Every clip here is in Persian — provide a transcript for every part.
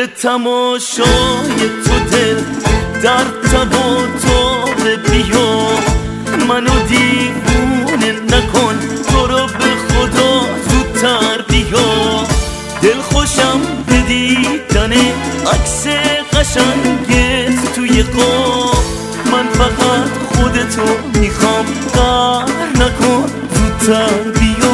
به تماشای تو دل در تب و تاب بیا، منو دیوونه نکن، تو رو به خدا زودتر بیا. دل خوشم به دیدن عکس قشنگت توی قاب، من فقط خودتو میخوام، قهر نکن زودتر بیا.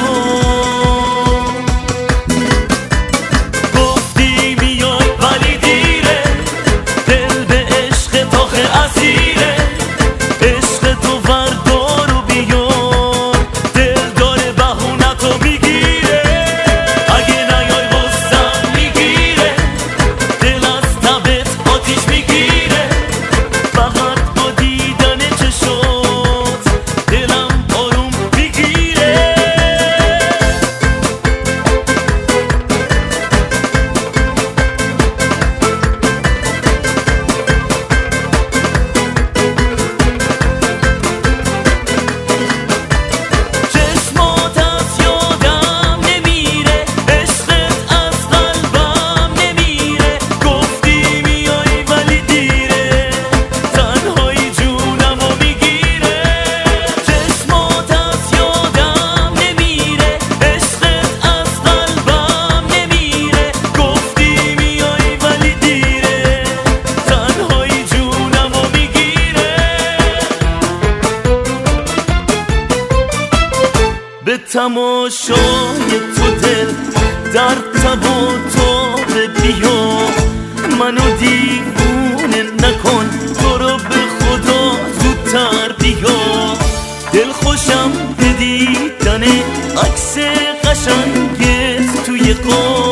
به تماشای تو دل در تب و تاب بیا، منو دیوونه نکن، تو رو به خدا زودتر بیا. دل خوشم به دیدن عکس قشنگت توی قاب،